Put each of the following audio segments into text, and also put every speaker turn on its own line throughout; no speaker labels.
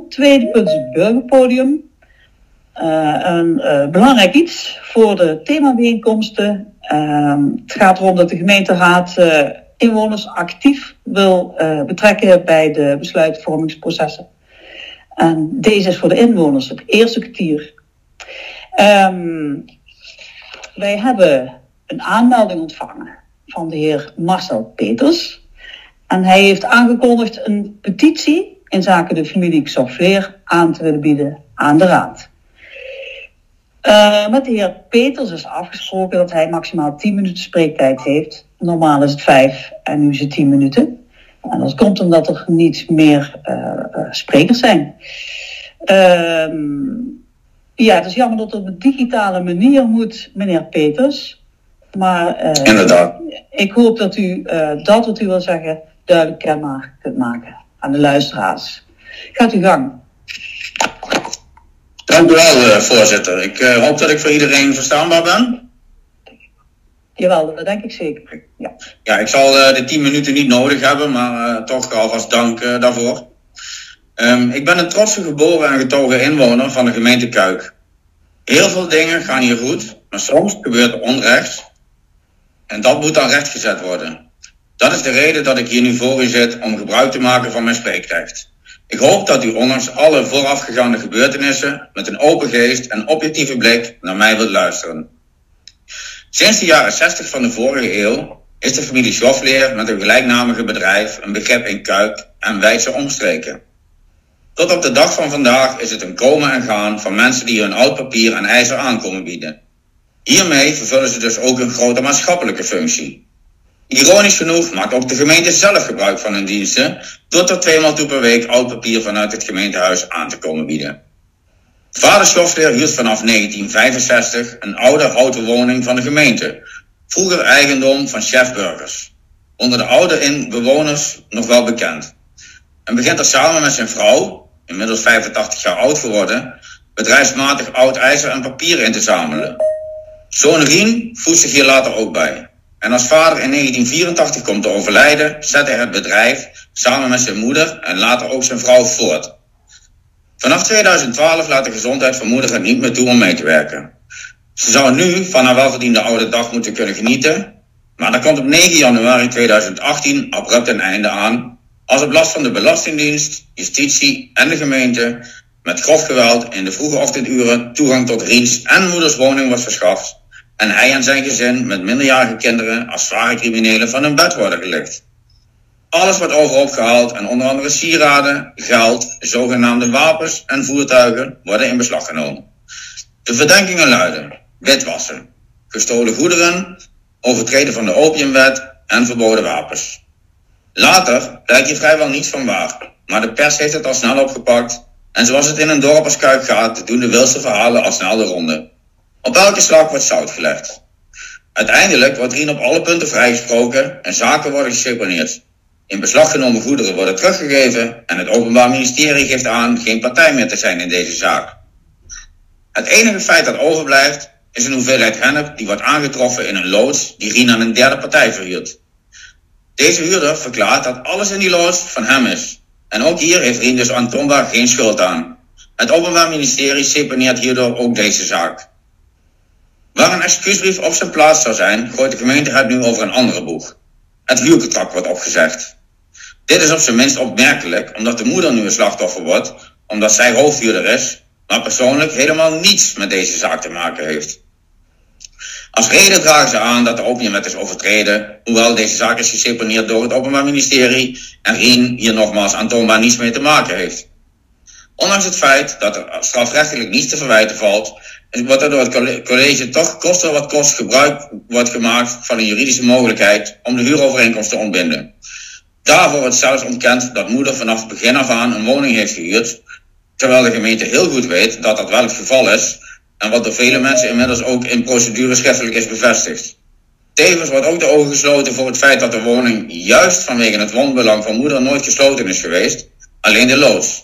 Tweede punt is het burgerpodium. Een belangrijk iets voor de themabijeenkomsten. Het gaat erom dat de gemeenteraad inwoners actief wil betrekken bij de besluitvormingsprocessen. En deze is voor de inwoners het eerste kwartier. Wij hebben een aanmelding ontvangen van de heer Marcel Peters. En hij heeft aangekondigd een petitie in zaken de familie Xofleer aan te willen bieden aan de raad. Met de heer Peters is afgesproken dat hij maximaal 10 minuten spreektijd heeft. Normaal is het 5 en nu is het 10 minuten. En dat komt omdat er niet meer sprekers zijn. Ja, het is jammer dat het op een digitale manier moet, meneer Peters. Maar
inderdaad.
Ik hoop dat u dat wat u wil zeggen duidelijk kenbaar kunt maken aan de luisteraars. Gaat uw gang.
Dank u wel, voorzitter. Ik hoop dat ik voor iedereen verstaanbaar ben.
Jawel, dat denk ik zeker. Ja,
ja, ik zal de 10 minuten niet nodig hebben, maar toch alvast dank daarvoor. Ik ben een trotse geboren en getogen inwoner van de gemeente Kuik. Heel veel dingen gaan hier goed, maar soms gebeurt er onrecht. En dat moet dan rechtgezet worden. Dat is de reden dat ik hier nu voor u zit om gebruik te maken van mijn spreekrecht. Ik hoop dat u ondanks alle voorafgegaande gebeurtenissen met een open geest en objectieve blik naar mij wilt luisteren. Sinds de jaren 60 van de vorige eeuw is de familie Xofleer met een gelijknamige bedrijf een begrip in Kuik en wijdse omstreken. Tot op de dag van vandaag is het een komen en gaan van mensen die hun oud papier en ijzer aankomen bieden. Hiermee vervullen ze dus ook een grote maatschappelijke functie. Ironisch genoeg maakt ook de gemeente zelf gebruik van hun diensten door tot 2 maal toe per week oud papier vanuit het gemeentehuis aan te komen bieden. Vader Xofleer huurt vanaf 1965 een oude houten woning van de gemeente, vroeger eigendom van chef Burgers. Onder de oude bewoners nog wel bekend. En begint er samen met zijn vrouw, inmiddels 85 jaar oud geworden, bedrijfsmatig oud ijzer en papier in te zamelen. Zoon Rien voegt zich hier later ook bij. En als vader in 1984 komt te overlijden, zet hij het bedrijf samen met zijn moeder en later ook zijn vrouw voort. Vanaf 2012 laat de gezondheid van moeder het niet meer toe om mee te werken. Ze zou nu van haar welverdiende oude dag moeten kunnen genieten, maar er komt op 9 januari 2018 abrupt een einde aan, als op last van de Belastingdienst, Justitie en de gemeente met grof geweld in de vroege ochtenduren toegang tot Riens en moeders woning wordt verschaft en hij en zijn gezin met minderjarige kinderen als zware criminelen van hun bed worden gelicht. Alles wordt overhoop gehaald en onder andere sieraden, geld, zogenaamde wapens en voertuigen worden in beslag genomen. De verdenkingen luiden: witwassen, gestolen goederen, overtreden van de opiumwet en verboden wapens. Later blijkt hier vrijwel niets van waar, maar de pers heeft het al snel opgepakt en zoals het in een dorp als Kuik gaat, doen de wildste verhalen al snel de ronde. Op elke slag wordt zout gelegd. Uiteindelijk wordt Rien op alle punten vrijgesproken en zaken worden geseponeerd. In beslag genomen goederen worden teruggegeven en het Openbaar Ministerie geeft aan geen partij meer te zijn in deze zaak. Het enige feit dat overblijft is een hoeveelheid hennep die wordt aangetroffen in een loods die Rien aan een derde partij verhuurt. Deze huurder verklaart dat alles in die loods van hem is. En ook hier heeft Rien dus aantoonbaar geen schuld aan. Het Openbaar Ministerie seponeert hierdoor ook deze zaak. Waar een excuusbrief op zijn plaats zou zijn, gooit de gemeente het nu over een andere boeg. Het huurcontract wordt opgezegd. Dit is op zijn minst opmerkelijk, omdat de moeder nu een slachtoffer wordt, omdat zij hoofdhuurder is, maar persoonlijk helemaal niets met deze zaak te maken heeft. Als reden dragen ze aan dat de opiumwet is overtreden, hoewel deze zaak is geseponeerd door het Openbaar Ministerie en Rien hier nogmaals aantoonbaar niets mee te maken heeft. Ondanks het feit dat er strafrechtelijk niets te verwijten valt, wordt er door het college toch koste wat kost gebruik wordt gemaakt van een juridische mogelijkheid om de huurovereenkomst te ontbinden. Daarvoor wordt zelfs ontkend dat moeder vanaf het begin af aan een woning heeft gehuurd, terwijl de gemeente heel goed weet dat dat wel het geval is en wat door vele mensen inmiddels ook in procedure schriftelijk is bevestigd. Tevens wordt ook de ogen gesloten voor het feit dat de woning juist vanwege het woonbelang van moeder nooit gesloten is geweest, alleen de loods.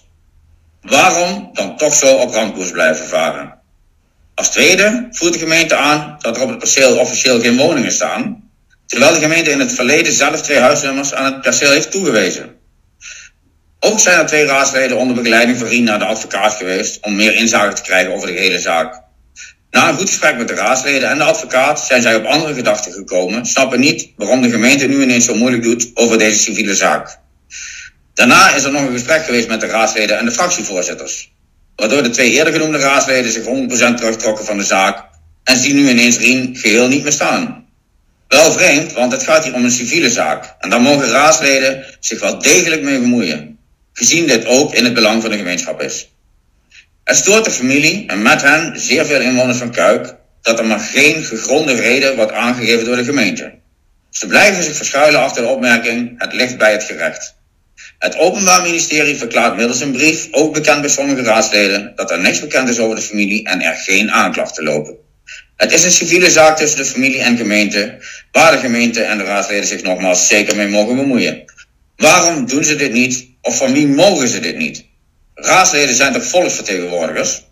Waarom dan toch zo op ramkoers blijven varen? Als tweede voert de gemeente aan dat er op het perceel officieel geen woningen staan, terwijl de gemeente in het verleden zelf 2 huisnummers aan het perceel heeft toegewezen. Ook zijn er 2 raadsleden onder begeleiding van Rien naar de advocaat geweest om meer inzage te krijgen over de hele zaak. Na een goed gesprek met de raadsleden en de advocaat zijn zij op andere gedachten gekomen, snappen niet waarom de gemeente nu ineens zo moeilijk doet over deze civiele zaak. Daarna is er nog een gesprek geweest met de raadsleden en de fractievoorzitters, waardoor de 2 eerder genoemde raadsleden zich 100% terugtrokken van de zaak en zien nu ineens Rien geheel niet meer staan. Wel vreemd, want het gaat hier om een civiele zaak en daar mogen raadsleden zich wel degelijk mee bemoeien, gezien dit ook in het belang van de gemeenschap is. Het stoort de familie en met hen zeer veel inwoners van Kuik dat er maar geen gegronde reden wordt aangegeven door de gemeente. Ze blijven zich verschuilen achter de opmerking: het ligt bij het gerecht. Het Openbaar Ministerie verklaart middels een brief, ook bekend bij sommige raadsleden, dat er niks bekend is over de familie en er geen aanklachten lopen. Het is een civiele zaak tussen de familie en gemeente, waar de gemeente en de raadsleden zich nogmaals zeker mee mogen bemoeien. Waarom doen ze dit niet, of van wie mogen ze dit niet? Raadsleden zijn toch volksvertegenwoordigers?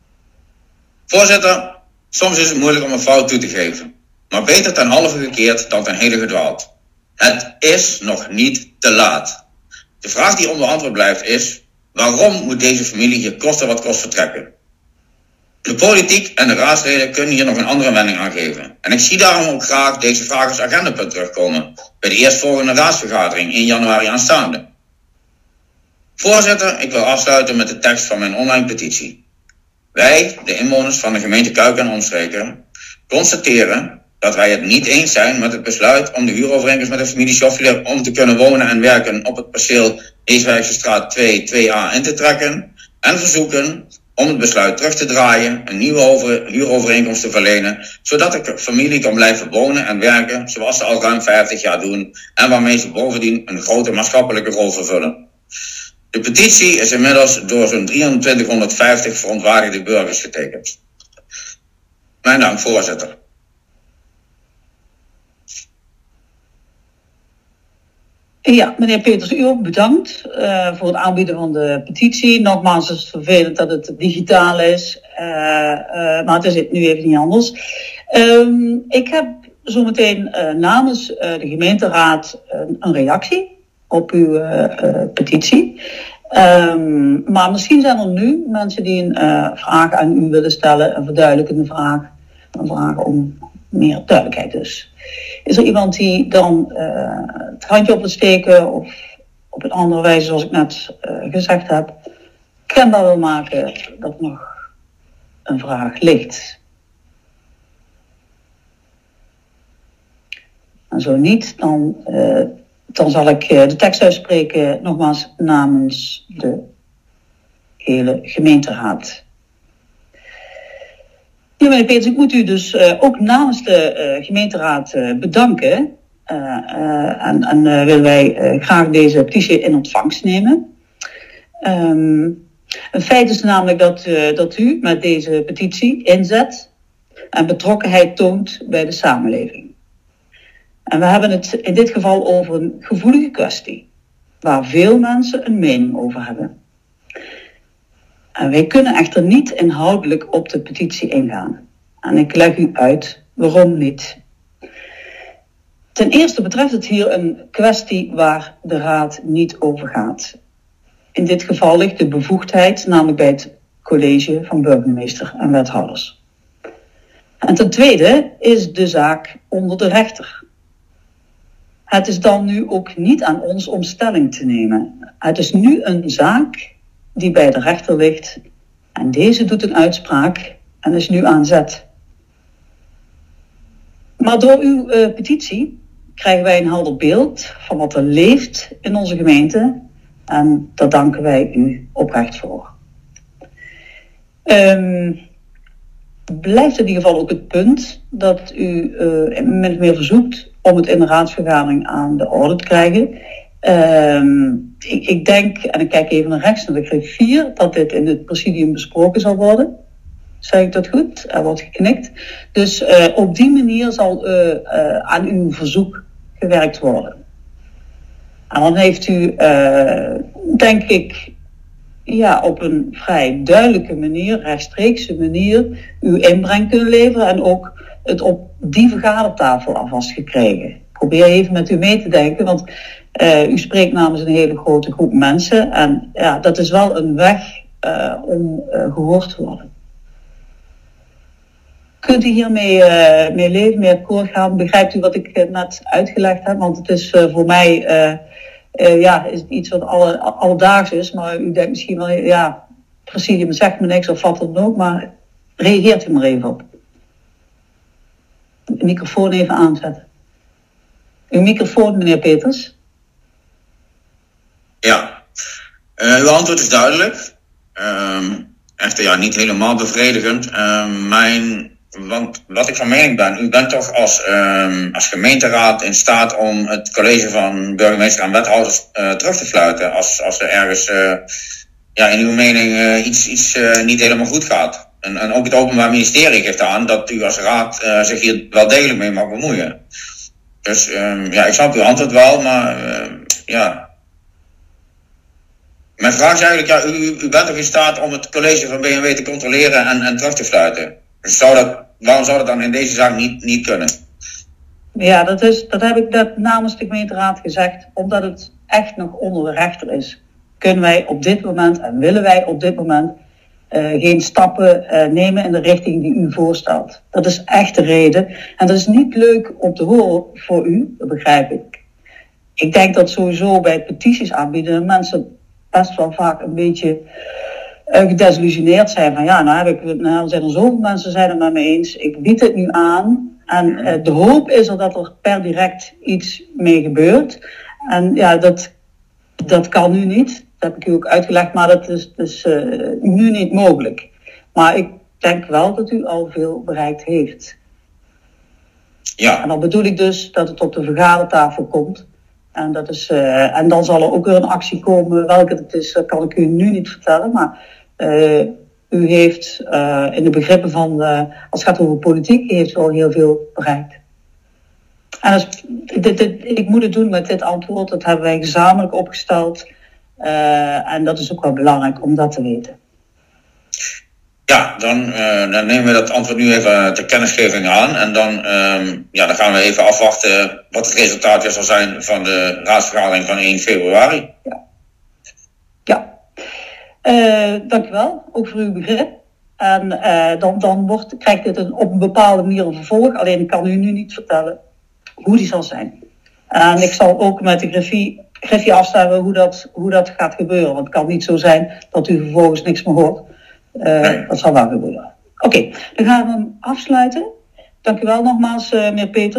Voorzitter, soms is het moeilijk om een fout toe te geven. Maar beter ten halve gekeerd dan ten hele gedwaald. Het is nog niet te laat. De vraag die onbeantwoord blijft is: waarom moet deze familie hier koste wat kost vertrekken? De politiek en de raadsleden kunnen hier nog een andere wending aan geven. En ik zie daarom ook graag deze vraag als agendapunt terugkomen bij de eerstvolgende raadsvergadering in januari aanstaande. Voorzitter, ik wil afsluiten met de tekst van mijn online petitie. Wij, de inwoners van de gemeente Kuik en omstreken, constateren dat wij het niet eens zijn met het besluit om de huurovereenkomst met de familie Schoffler om te kunnen wonen en werken op het perceel Eeswijksestraat 2, 2a in te trekken en verzoeken om het besluit terug te draaien, een nieuwe huurovereenkomst te verlenen, zodat de familie kan blijven wonen en werken zoals ze al ruim 50 jaar doen en waarmee ze bovendien een grote maatschappelijke rol vervullen. De petitie is inmiddels door zo'n 2350 verontwaardigde burgers getekend. Mijn dank, voorzitter.
Ja, meneer Peters, u ook bedankt voor het aanbieden van de petitie. Nogmaals, het is vervelend dat het digitaal is, maar het is nu even niet anders. Ik heb zometeen namens de gemeenteraad een reactie op uw petitie. Maar misschien zijn er nu mensen die een vraag aan u willen stellen, een verduidelijkende vraag, een vraag om meer duidelijkheid dus. Is er iemand die dan het handje op wil steken of op een andere wijze, zoals ik net gezegd heb, kenbaar wil maken dat nog een vraag ligt? En zo niet, dan zal ik de tekst uitspreken, nogmaals namens de hele gemeenteraad. Ja, meneer Peters, ik moet u dus ook namens de gemeenteraad bedanken. En willen wij graag deze petitie in ontvangst nemen. Een feit is namelijk dat u met deze petitie inzet en betrokkenheid toont bij de samenleving. En we hebben het in dit geval over een gevoelige kwestie, waar veel mensen een mening over hebben. En wij kunnen echter niet inhoudelijk op de petitie ingaan. En ik leg u uit waarom niet. Ten eerste betreft het hier een kwestie waar de raad niet over gaat. In dit geval ligt de bevoegdheid namelijk bij het college van burgemeester en wethouders. En ten tweede is de zaak onder de rechter. Het is dan nu ook niet aan ons om stelling te nemen. Het is nu een zaak die bij de rechter ligt en deze doet een uitspraak en is nu aan zet. Maar door uw petitie krijgen wij een helder beeld van wat er leeft in onze gemeente en daar danken wij u oprecht voor. Blijft in ieder geval ook het punt dat u min of meer verzoekt om het in de raadsvergadering aan de orde te krijgen. Ik denk, en ik kijk even naar rechts, naar de griffier, dat dit in het presidium besproken zal worden. Zeg ik dat goed? Er wordt geknikt. Dus op die manier zal aan uw verzoek gewerkt worden. En dan heeft u, denk ik, op een vrij duidelijke manier, rechtstreekse manier, uw inbreng kunnen leveren en ook het op die vergadertafel alvast gekregen. Ik probeer even met u mee te denken, want U spreekt namens een hele grote groep mensen. En ja, dat is wel een weg om gehoord te worden. Kunt u hiermee mee leven, mee akkoord gaan? Begrijpt u wat ik net uitgelegd heb? Want het is voor mij is het iets wat alledaags is. Maar u denkt misschien wel, ja, presidium zegt me niks of wat dan ook. Maar reageert u maar even op. De microfoon even aanzetten. Uw microfoon, meneer Peters.
Ja, uw antwoord is duidelijk. Echter ja, niet helemaal bevredigend. Want wat ik van mening ben, u bent toch als gemeenteraad in staat om het college van burgemeester en wethouders terug te fluiten als er ergens in uw mening iets niet helemaal goed gaat. En ook het Openbaar Ministerie geeft aan dat u als raad zich hier wel degelijk mee mag bemoeien. Dus ik snap uw antwoord wel, maar mijn vraag is eigenlijk, u bent toch in staat om het college van BMW te controleren en terug te fluiten? Dus waarom zou dat dan in deze zaak niet kunnen?
Ja, dat heb ik net namens de gemeenteraad gezegd, omdat het echt nog onder de rechter is. Kunnen wij op dit moment en willen wij op dit moment geen stappen nemen in de richting die u voorstelt. Dat is echt de reden. En dat is niet leuk om te horen voor u, dat begrijp ik. Ik denk dat sowieso bij het petities aanbieden mensen best wel vaak een beetje gedesillusioneerd zijn van er zijn er zoveel mensen zijn het met me eens, ik bied het nu aan en de hoop is er dat er per direct iets mee gebeurt en ja, dat kan nu niet, dat heb ik u ook uitgelegd, maar dat is nu niet mogelijk. Maar ik denk wel dat u al veel bereikt heeft. Ja. En dan bedoel ik dus dat het op de vergadertafel komt. En, en dan zal er ook weer een actie komen. Welke het is, kan ik u nu niet vertellen. Maar u heeft in de begrippen van, als het gaat over politiek, u heeft wel heel veel bereikt. En ik moet het doen met dit antwoord. Dat hebben wij gezamenlijk opgesteld. En dat is ook wel belangrijk om dat te weten.
Ja, dan nemen we dat antwoord nu even ter kennisgeving aan. En dan gaan we even afwachten wat het resultaat weer zal zijn van de raadsvergadering van 1 februari.
Ja. Dank u wel, ook voor uw begrip. En dan krijgt dit op een bepaalde manier een vervolg. Alleen ik kan u nu niet vertellen hoe die zal zijn. En ik zal ook met de Griffie afstemmen hoe dat gaat gebeuren. Want het kan niet zo zijn dat u vervolgens niks meer hoort. Nee. Dat zal wel gebeuren. Oké, dan gaan we hem afsluiten. Dank u wel nogmaals, meneer Peters.